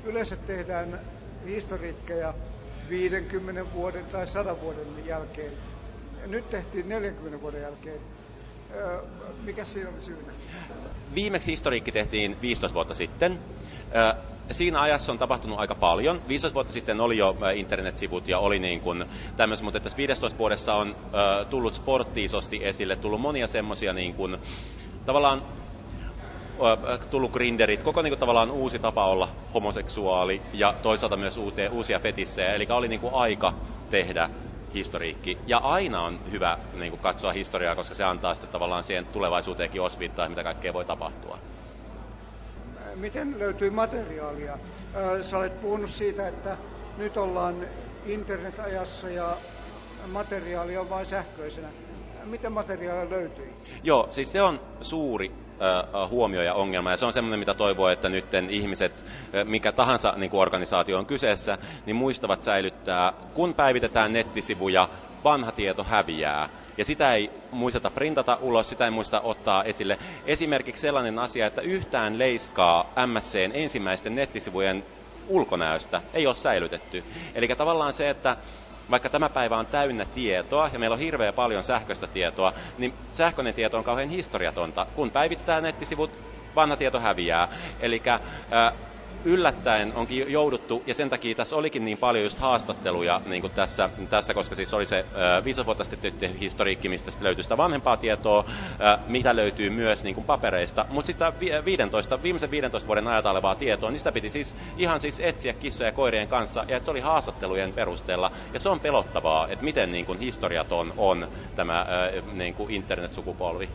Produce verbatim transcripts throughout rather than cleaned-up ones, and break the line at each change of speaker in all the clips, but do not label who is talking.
yleensä tehdään historiikkeja viidenkymmenen vuoden tai sadan vuoden jälkeen. Nyt tehtiin neljänkymmenen vuoden jälkeen. Mikä siinä on syynä?
Viimeksi historiikki tehtiin viisitoista vuotta sitten. Siinä ajassa on tapahtunut aika paljon. viisitoista vuotta sitten oli jo internetsivut ja oli niin kuin tämmöistä, mutta tässä viidessätoista vuodessa on tullut sportti isosti esille, tullut monia semmoisia niin kuin tavallaan tullut grinderit, koko niin kuin tavallaan uusi tapa olla homoseksuaali ja toisaalta myös uusia, uusia fetissejä, eli oli niin kuin aika tehdä historiikki. Ja aina on hyvä niin kuin katsoa historiaa, koska se antaa sitten tavallaan siihen tulevaisuuteenkin osviittaa, mitä kaikkea voi tapahtua.
Miten löytyy materiaalia? Sä olet puhunut siitä, että nyt ollaan internetajassa ja materiaali on vain sähköisenä. Miten materiaalia löytyy?
Joo, siis se on suuri äh, huomio ja ongelma, ja se on semmoinen, mitä toivoo, että nyt ihmiset, mikä tahansa niin kuin organisaatio on kyseessä, niin muistavat säilyttää, kun päivitetään nettisivuja, vanha tieto häviää. Ja sitä ei muisteta printata ulos, sitä ei muista ottaa esille. Esimerkiksi sellainen asia, että yhtään leiskaa M S C:n ensimmäisten nettisivujen ulkonäöstä ei ole säilytetty. Eli tavallaan se, että vaikka tämä päivä on täynnä tietoa ja meillä on hirveän paljon sähköistä tietoa, niin sähköinen tieto on kauhean historiatonta. Kun päivittää nettisivut, vanha tieto häviää. Eli äh, yllättäen onkin jouduttu, ja sen takia tässä olikin niin paljon just haastatteluja niin kuin tässä, tässä, koska siis oli se äh, viisi vuotta sitten tehty historiikki, mistä löytyy sitä vanhempaa tietoa, äh, mitä löytyy myös niin kuin papereista, mutta sitten viisitoista, viimeisen viidentoista vuoden ajalta olevaa tietoa, niin sitä piti siis ihan siis etsiä kissojen ja koirien kanssa, ja se oli haastattelujen perusteella, ja se on pelottavaa, että miten niin kuin historiaton on tämä äh, niin kuin internetsukupolvi.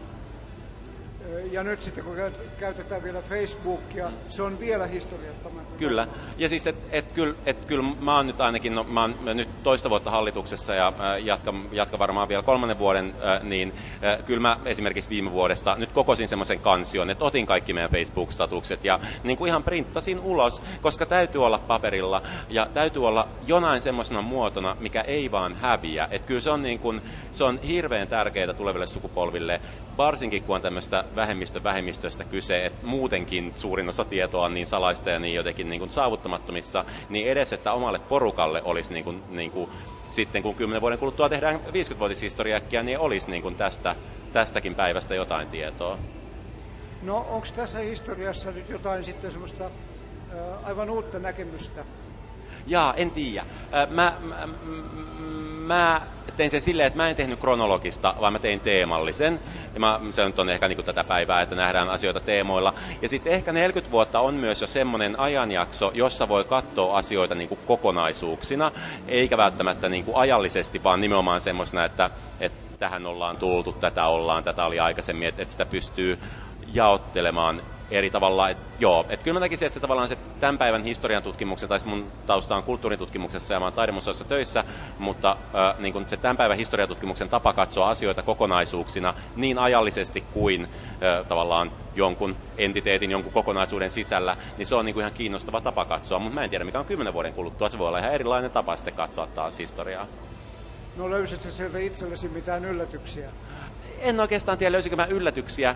Ja nyt sitten kun käytetään vielä Facebookia, se on vielä historiattomampaa.
Kyllä. Ja siis et, et kyllä et kyl mä oon nyt ainakin, no, mä oon nyt toista vuotta hallituksessa ja äh, jatka, jatka varmaan vielä kolmannen vuoden, äh, niin äh, kyllä mä esimerkiksi viime vuodesta nyt kokosin semmoisen kansion, että otin kaikki meidän Facebook-statukset ja niin kuin ihan printtasin ulos, koska täytyy olla paperilla ja täytyy olla jonain semmoisena muotona, mikä ei vaan häviä. Että kyllä se on, niin kuin, se on hirveän tärkeää tuleville sukupolville, varsinkin kun on tämmöistä vähemmistö vähemmistöstä kyse, että muutenkin suurin osa tietoa on niin salaista ja niin jotenkin niin kuin saavuttamattomissa, niin edes, että omalle porukalle olisi niin kuin, niin kuin, sitten kun kymmenen vuoden kuluttua tehdään viisikymmenvuotishistoriakkia, niin olisi niin kuin tästä, tästäkin päivästä jotain tietoa.
No onko tässä historiassa nyt jotain sitten semmoista äh, aivan uutta näkemystä?
Jaa, en tiedä. Äh, mä, mä, mä tein sen silleen, että mä en tehnyt kronologista, vaan mä tein teemallisen. Ja mä, se nyt on ehkä niin kuin tätä päivää, että nähdään asioita teemoilla. Ja sitten ehkä neljäkymmentä vuotta on myös jo semmoinen ajanjakso, jossa voi katsoa asioita niin kuin kokonaisuuksina, eikä välttämättä niin kuin ajallisesti, vaan nimenomaan semmoisena, että, että tähän ollaan tultu, tätä ollaan, tätä oli aikaisemmin, että, että sitä pystyy jaottelemaan eri tavalla. Et, joo, että kyllä mä näkisin, että se tavallaan se tämän päivän historian tutkimuksen, tai mun tausta on kulttuuritutkimuksessa ja mä oon taidemuseossa töissä, mutta äh, niin kun se tämän päivän historiatutkimuksen tapa katsoa asioita kokonaisuuksina niin ajallisesti kuin äh, tavallaan jonkun entiteetin, jonkun kokonaisuuden sisällä, niin se on niin kuin ihan kiinnostava tapa katsoa, mutta mä en tiedä mikä on kymmenen vuoden kuluttua, se voi olla ihan erilainen tapa sitten katsoa taas historiaa.
No löysitkö sieltä itsellesi mitään yllätyksiä?
En oikeastaan tiedä, löysikö mä yllätyksiä.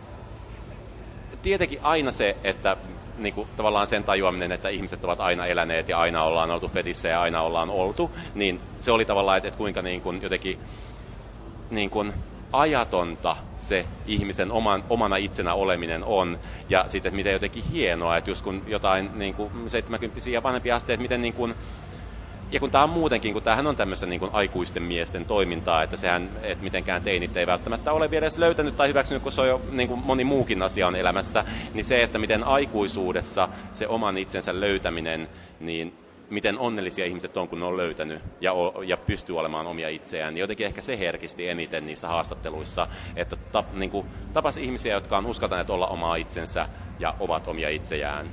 Tietenkin aina se, että niin kuin, tavallaan sen tajuaminen, että ihmiset ovat aina eläneet ja aina ollaan oltu fetissä ja aina ollaan oltu, niin se oli tavallaan, että, että kuinka niin kuin, jotenkin niin kuin, ajatonta se ihmisen oman, omana itsenä oleminen on. Ja sitten, että miten jotenkin hienoa, että just kun jotain niin kuin seitsemänkymppisiä ja vanhempia asteet, miten niin kuin, ja kun tämä on muutenkin, kun tämähän on tämmöistä niin kuin aikuisten miesten toimintaa, että sehän, että mitenkään teinit ei välttämättä ole vielä edes löytänyt tai hyväksynyt, kun se on jo niin kuin moni muukin asia on elämässä, niin se, että miten aikuisuudessa se oman itsensä löytäminen, niin miten onnellisia ihmiset on, kun ne on löytänyt ja, ja pystyy olemaan omia itseään, niin jotenkin ehkä se herkisti eniten niissä haastatteluissa, että ta, niin kuin, tapas ihmisiä, jotka on uskaltaneet olla omaa itsensä ja ovat omia itsejään.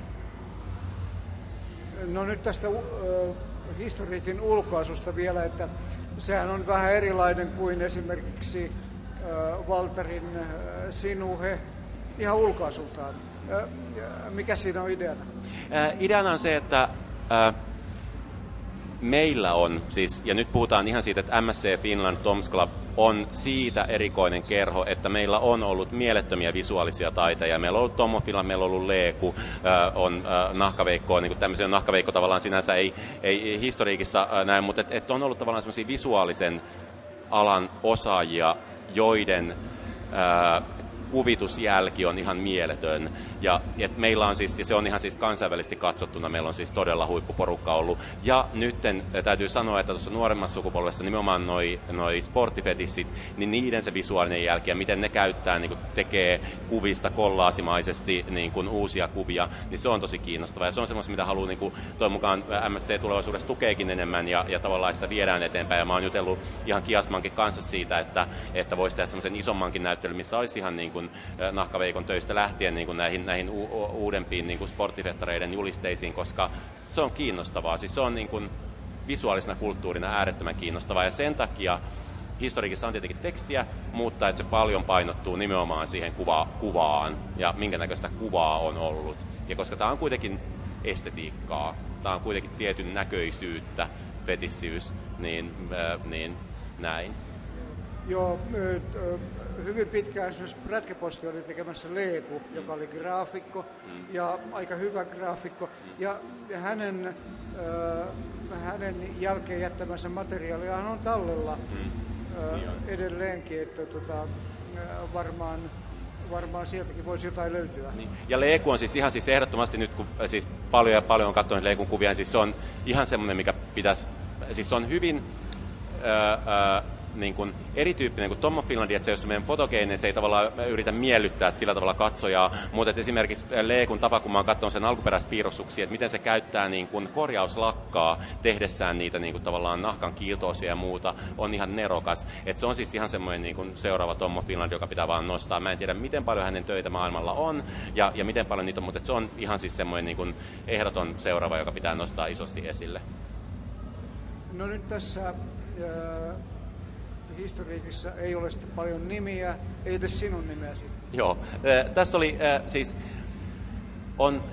No nyt tästä uh, historiikin ulkoasusta vielä, että sehän on vähän erilainen kuin esimerkiksi uh, Valtarin uh, Sinuhe ihan ulkoasultaan. Uh, mikä siinä on ideana?
Uh, ideana on se, että uh, meillä on, siis, ja nyt puhutaan ihan siitä, että M S C Finland Tom's Club on siitä erikoinen kerho, että meillä on ollut mielettömiä visuaalisia taiteja. Meillä on ollut Tommo Finland, meillä on ollut Leeku, äh, on äh, Nahkaveikko, niin kuin tämmöisiä Nahkaveikko tavallaan sinänsä ei, ei historiikissa äh, näin, mutta et, et on ollut tavallaan semmoisia visuaalisen alan osaajia, joiden äh, kuvitusjälki on ihan mieletön. Ja et meillä on siis, ja se on ihan siis kansainvälisesti katsottuna, meillä on siis todella huippuporukka ollut. Ja nytten täytyy sanoa, että tuossa nuoremmassa sukupolvessa nimenomaan noi, noi sporttifetissit, niin niiden se visuaalinen jälki ja miten ne käyttää, niin tekee kuvista kollaasimaisesti niin kuin uusia kuvia, niin se on tosi kiinnostavaa. Ja se on semmoista, mitä haluaa, niin kuin toivon mukaan M S C tulevaisuudessa tukeekin enemmän ja, ja tavallaan sitä viedään eteenpäin. Ja mä oon jutellut ihan Kiasmankin kanssa siitä, että, että voisi tehdä semmoisen isommankin näyttelyn, missä olisi ihan niin kuin Nahkaveikon töistä lähtien niin kuin näihin näihin u- uudempiin niin kuin sporttifettareiden julisteisiin, koska se on kiinnostavaa. Siis se on niin kuin visuaalisena kulttuurina äärettömän kiinnostavaa, ja sen takia historiikissa on tietenkin tekstiä, mutta että se paljon painottuu nimenomaan siihen kuva- kuvaan, ja minkä näköistä kuvaa on ollut. Ja koska tämä on kuitenkin estetiikkaa, tämä on kuitenkin tietyn näköisyyttä, fetissiys, niin, äh, niin näin.
Joo, hyvin pitkään esimerkiksi Prätkäposti oli tekemässä Leeku, joka oli graafikko mm. ja aika hyvä graafikko. Mm. Ja hänen, äh, hänen jälkeen jättämänsä materiaaliahan on tallella mm. äh, edelleenkin, että tota, äh, varmaan, varmaan sieltäkin voisi jotain löytyä. Niin.
Ja Leeku on siis ihan siis ehdottomasti nyt, kun siis paljon ja paljon on katsonut Leekun kuvia, niin siis se on ihan semmoinen, mikä pitäisi, siis se on hyvin Äh, äh, niin kuin erityyppinen kuin Tommo Finlandi, että se, jos se meidän fotogeeninen, se ei tavallaan yritä miellyttää sillä tavalla katsojaa, mutta esimerkiksi Leekun tapa, kun mä oon katsonut sen alkuperäispiirrossuksia, että miten se käyttää niin kuin korjauslakkaa tehdessään niitä niin kuin tavallaan nahkan kiiltoosia ja muuta, on ihan nerokas. Että se on siis ihan semmoinen niin kuin seuraava Tommo Finland, joka pitää vaan nostaa. Mä en tiedä, miten paljon hänen töitä maailmalla on ja, ja miten paljon niitä on, mutta se on ihan siis semmoinen niin kuin ehdoton seuraava, joka pitää nostaa isosti esille.
No nyt tässä Äh... historiikissa ei ole sitten paljon nimiä, ei edes sinun nimeäsi.
Joo, äh, tässä oli äh, siis, on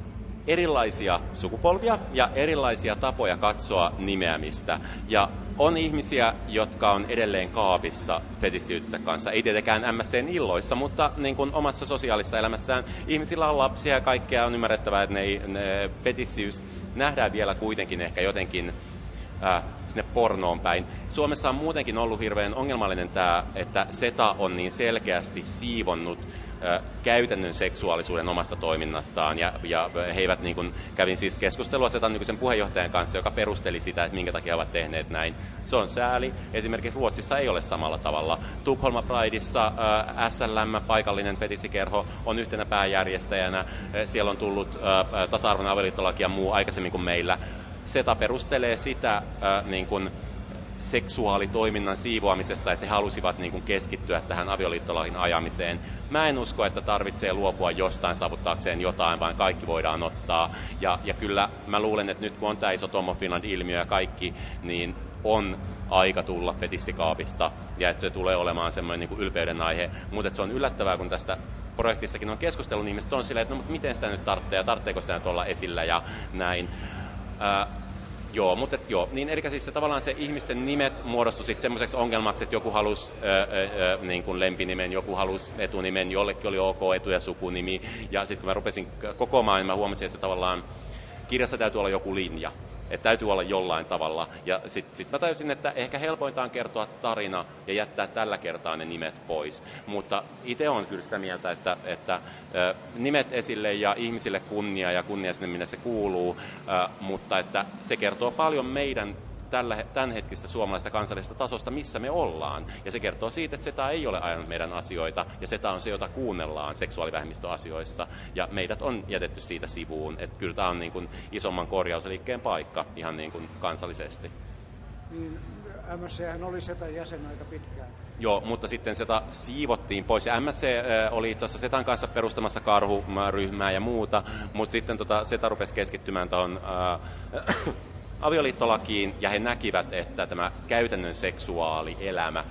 erilaisia sukupolvia ja erilaisia tapoja katsoa nimeämistä. Ja on ihmisiä, jotka on edelleen kaapissa fetissiytensä kanssa. Ei tietenkään M S C:n illoissa, mutta niin kuin omassa sosiaalisessa elämässään ihmisillä on lapsia ja kaikkea on ymmärrettävää, että ne, ne fetissiys nähdään vielä kuitenkin ehkä jotenkin Äh, sinne pornoon päin. Suomessa on muutenkin ollut hirveän ongelmallinen tämä, että SETA on niin selkeästi siivonnut äh, käytännön seksuaalisuuden omasta toiminnastaan, ja, ja he eivät, niin kuin, kävin siis keskustelua SETAn nykyisen puheenjohtajan kanssa, joka perusteli sitä, että minkä takia ovat tehneet näin. Se on sääli. Esimerkiksi Ruotsissa ei ole samalla tavalla. Tukholma Prideissa äh, S L M, paikallinen fetissikerho, on yhtenä pääjärjestäjänä. Äh, siellä on tullut äh, tasa-arvon avioliittolaki ja muu aikaisemmin kuin meillä. SETA perustelee sitä äh, niin kuin seksuaalitoiminnan siivoamisesta, että he halusivat niin kuin keskittyä tähän avioliittolain ajamiseen. Mä en usko, että tarvitsee luopua jostain saavuttaakseen jotain, vaan kaikki voidaan ottaa. Ja, ja kyllä mä luulen, että nyt kun on tämä iso Tommo Finland-ilmiö ja kaikki, niin on aika tulla fetissikaapista ja että se tulee olemaan semmoinen niin kuin ylpeyden aihe. Mutta se on yllättävää, kun tästä projektissakin on keskustellut, niin ihmiset on silleen, että no, miten sitä nyt tarvitsee ja tarvitseeko sitä nyt olla esillä ja näin. Äh, joo, mutta joo, niin eli siis se, tavallaan se ihmisten nimet muodostui sitten semmoiseksi ongelmaksi, että joku halusi äh, äh, niin kuin lempinimen, joku halusi etunimen, jollekin oli ok etu- ja sukunimi, ja sitten kun mä rupesin kokoamaan, niin mä huomasin, että se tavallaan kirjassa täytyy olla joku linja, että täytyy olla jollain tavalla, ja sitten sit mä tajusin, että ehkä helpointa on kertoa tarina ja jättää tällä kertaa ne nimet pois, mutta itse olen kyllä sitä mieltä, että, että äh, nimet esille ja ihmisille kunnia ja kunnia sinne, minne se kuuluu, äh, mutta että se kertoo paljon meidän tällä, tämänhetkistä suomalaisesta kansallisesta tasosta, missä me ollaan. Ja se kertoo siitä, että SETA ei ole ajanut meidän asioita, ja SETA on se, jota kuunnellaan seksuaalivähemmistöasioissa, ja meidät on jätetty siitä sivuun. Että kyllä tämä on niin kuin isomman korjausliikkeen paikka ihan niin kuin kansallisesti.
Niin, M S C:hän oli SETAn jäsen aika pitkään.
Joo, mutta sitten SETA siivottiin pois, ja M S C äh, oli itse asiassa SETAn kanssa perustamassa karhuryhmää ja muuta, mutta sitten tota, SETA rupesi keskittymään tuohon Äh, avioliittolakiin, ja he näkivät, että tämä käytännön seksuaalielämä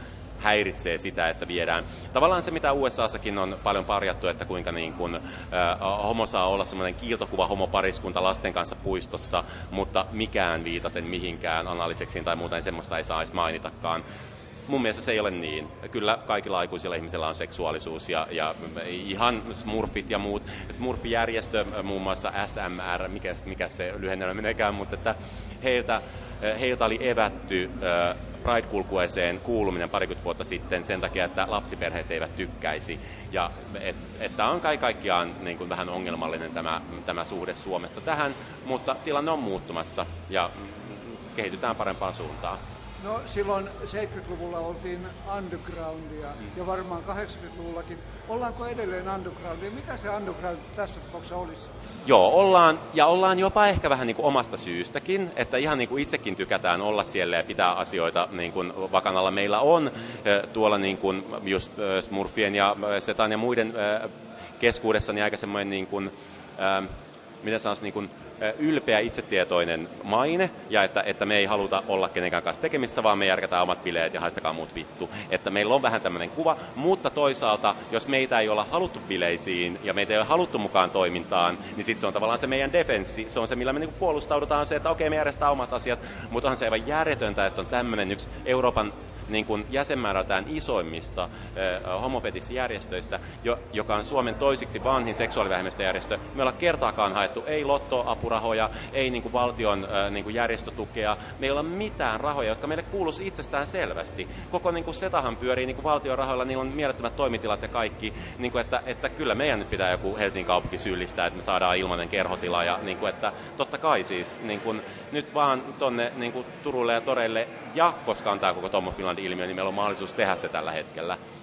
häiritsee sitä, että viedään. Tavallaan se, mitä U S A:ssakin on paljon parjattu, että kuinka niin kuin, äh, homo saa olla semmoinen kiiltokuva homopariskunta lasten kanssa puistossa, mutta mikään viitaten mihinkään analiseksiin tai muuta, niin semmoista ei saisi mainitakaan. Mun mielestä se ei ole niin. Kyllä kaikilla aikuisilla ihmisillä on seksuaalisuus ja, ja ihan smurfit ja muut. Smurfijärjestö, muun muassa S M R, mikä, mikä se lyhennellä meneekään, mutta että heiltä, heiltä oli evätty äh, Pride-kulkueeseen kuuluminen parikymmentä vuotta sitten sen takia, että lapsiperheet eivät tykkäisi. Ja et, että on kai kaikkiaan niin kuin vähän ongelmallinen tämä, tämä suhde Suomessa tähän, mutta tilanne on muuttumassa ja kehitytään parempaan suuntaan.
No silloin seitsemänkymmentäluvulla oltiin undergroundia mm. ja varmaan kahdeksankymmentäluvullakin. Ollaanko edelleen undergroundia? Mitä se underground tässä tapauksessa olisi?
Joo, ollaan ja ollaan jopa ehkä vähän niin kuin omasta syystäkin, että ihan niin kuin itsekin tykätään olla siellä ja pitää asioita niin kuin vakanalla. Meillä on tuolla niin kuin just Smurfien ja Setan ja muiden keskuudessa niin aika semmoinen niin kuin, miten sanoisi, niin kuin ylpeä itsetietoinen maine, ja että, että me ei haluta olla kenenkään kanssa tekemissä, vaan me järkätään omat bileet ja haistakaa muut vittu. Että meillä on vähän tämmöinen kuva, mutta toisaalta, jos meitä ei olla haluttu bileisiin ja meitä ei ole haluttu mukaan toimintaan, niin sitten se on tavallaan se meidän defenssi. Se on se, millä me niinku puolustaudutaan, se, että okei, me järjestetään omat asiat, mutta onhan se aivan järjetöntä, että on tämmöinen yksi Euroopan niin kuin jäsenmäärältään isoimmista äh, homofetissijärjestöistä, jo, joka on Suomen toisiksi vanhin seksuaalivähemmistöjärjestö. Me ollaan kertaakaan haettu ei lottoapurahoja, ei niin kuin valtion äh, niin kuin järjestötukea. Me ei olla mitään rahoja, jotka meille kuuluisi itsestään selvästi. Koko niin kuin Setahan pyörii niin kuin valtion rahoilla, niillä on mielettömät toimitilat ja kaikki. Niin kuin, että, että kyllä meidän nyt pitää joku Helsingin kaupunki syyllistää, että me saadaan ilmainen kerhotila. Ja niin kuin, että totta kai siis niin kuin, nyt vaan tonne niin kuin Turulle ja Toreille, ja koska on tämä koko Tom of Finland ilmiö, niin meillä on mahdollisuus tehdä se tällä hetkellä.